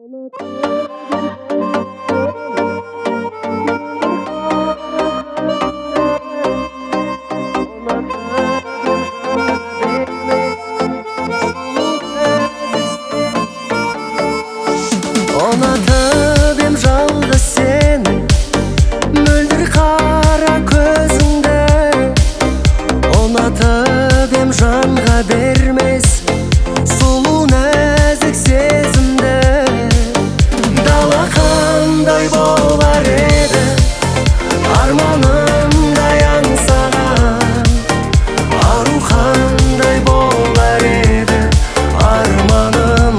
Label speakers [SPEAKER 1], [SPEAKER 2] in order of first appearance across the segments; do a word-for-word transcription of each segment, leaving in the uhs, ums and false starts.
[SPEAKER 1] Ұнатып ем жалғыз сені, мөлдір қара көзіңді. Ұнатып ем жанға бермес сұлу нәзік сезімді. Дала қандай болар еді, арманымдай аңсаған. Ару қандай болар еді, арманым,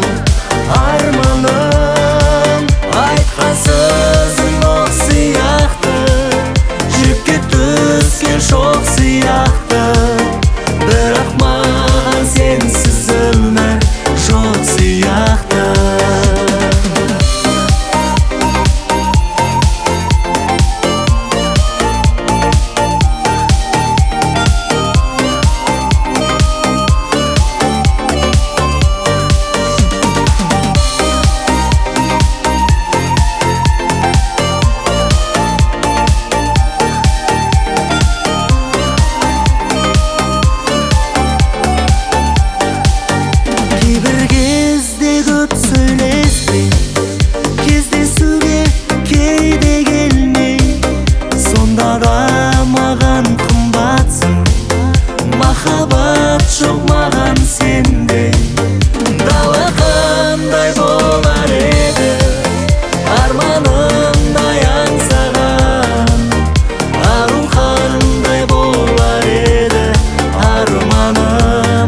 [SPEAKER 1] арманым. Айтқан сөзің оқ сияқты, жүрекке түскен шоқ сияқты. Бірақ маған сенсіз өмір жоқ сияқты. Кейбір кезде көп сөйлеспей, кездесуге кейде келмей, сонда да маған қымбатсың. Махаббат жоқ маған сенде. Дала қандай болар еді, арманымдай аңсаған. Ару қандай болар еді, арманым,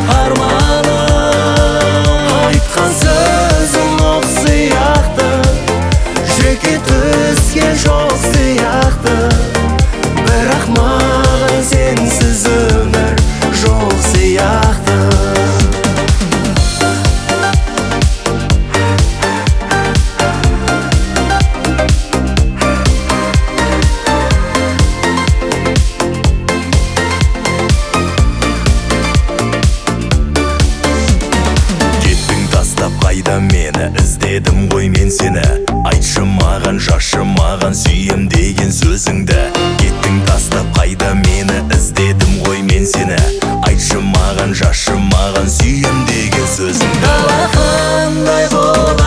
[SPEAKER 1] арманым. Айтқан сөзің оқ сияқты, жүрекке түскен шоқ сияқты. Бірақ маған сенсіз өмір жоқ сияқты.
[SPEAKER 2] Қайда мені іздедім ғой мен сені. Айтшы маған, жашы маған сүйем деген сөзіңді. Кеттің тастап қайда мені іздедім ғой мен сені. Айтшы маған, жашы маған сүйем деген сөзіңді.
[SPEAKER 1] Дала қандай болар